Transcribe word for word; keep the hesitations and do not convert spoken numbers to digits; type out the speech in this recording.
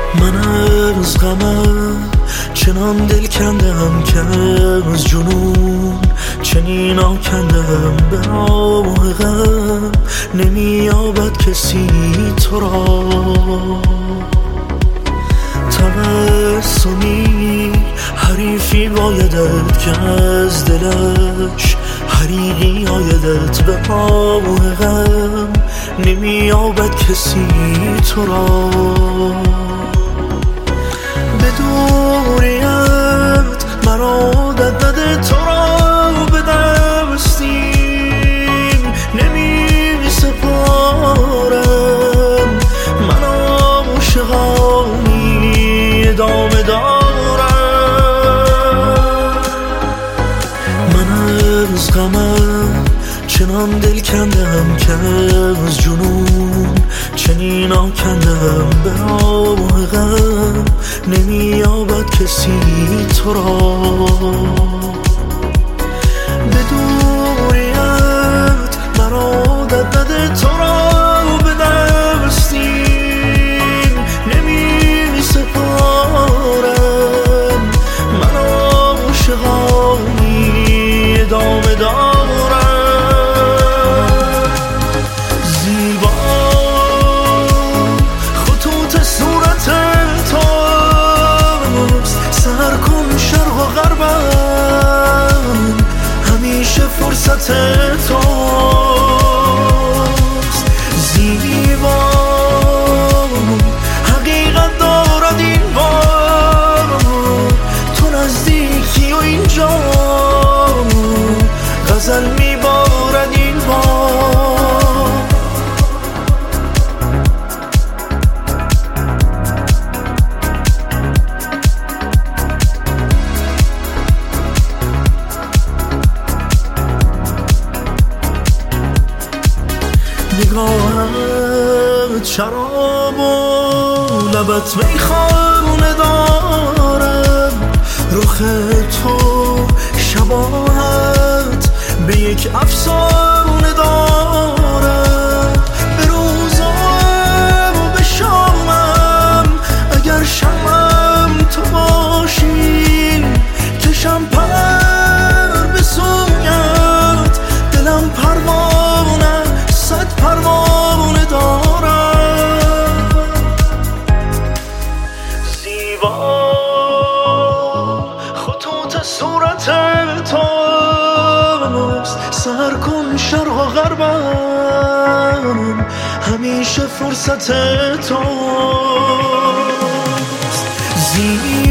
من از غمم چنان دل کندم که از جنون چنین آکندم، به راه غم نمییابد کسی تو را. تبسمی حریفی بایدت که از دلش حریقی آیدت، به راه غم نمییابد کسی تو را. به دوریت مرا عادت نده، تو را به دستیم نمی سپارم. من عاشقانی ادامه دارم. من از غمم چنان دل کندم که از جنون چنین آکندم، به راه غم نمییابد کسی تو را. به دوریت مرا عادت نده، تو را به دستیم نمی سپارم. من عاشقانی ادامه دارم. فرصت توست زیبا، حقیقت دارد این بار. تو نزدیکی و اینجا غزل میبارد این بار. نگاهت شراب و لبت میخانه دارم. رخ تو شباهت به یک افسانه دارم. به روزم و به شامم اگر شمم تو باشی، کشم پر به سویت. دلم پروانه صد پروانه دارم. زیبا خطوط صورت توست، سر کن شرق و غربم همیشه فرصت توست. زیبا